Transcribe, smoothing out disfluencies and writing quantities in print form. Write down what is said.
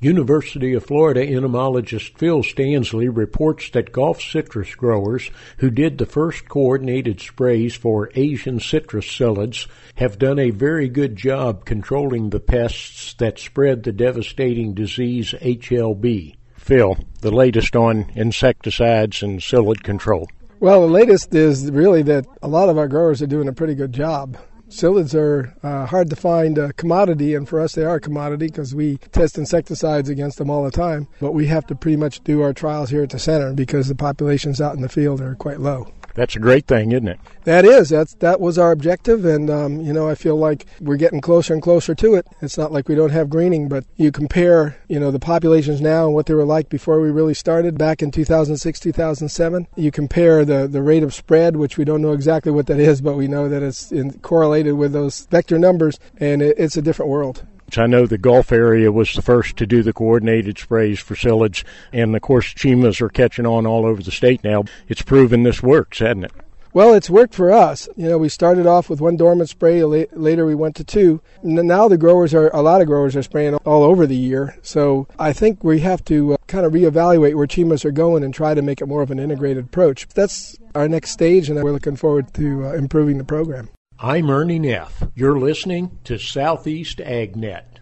University of Florida entomologist Phil Stansley reports that Gulf citrus growers who did the first coordinated sprays for Asian citrus psyllids have done a very good job controlling the pests that spread the devastating disease HLB. Phil, the latest on insecticides and psyllid control. Well, the latest is really that a lot of our growers are doing a pretty good job. Psyllids are hard to find a commodity, and for us they are a commodity because we test insecticides against them all the time. But we have to pretty much do our trials here at the center because the populations out in the field are quite low. That's a great thing, isn't it? That is. That was our objective, and, I feel like we're getting closer and closer to it. It's not like we don't have greening, but you compare, the populations now and what they were like before we really started back in 2006, 2007. You compare the rate of spread, which we don't know exactly what that is, but we know that it's correlated with those vector numbers, and it's a different world. I know the Gulf area was the first to do the coordinated sprays for psyllids, and of course chimas are catching on all over the state now. It's proven this works, hasn't it? Well, it's worked for us. We started off with one dormant spray. Later we went to two. Now a lot of growers are spraying all over the year. So I think we have to kind of reevaluate where chimas are going and try to make it more of an integrated approach. That's our next stage, and we're looking forward to improving the program. I'm Ernie Neff. You're listening to Southeast AgNet.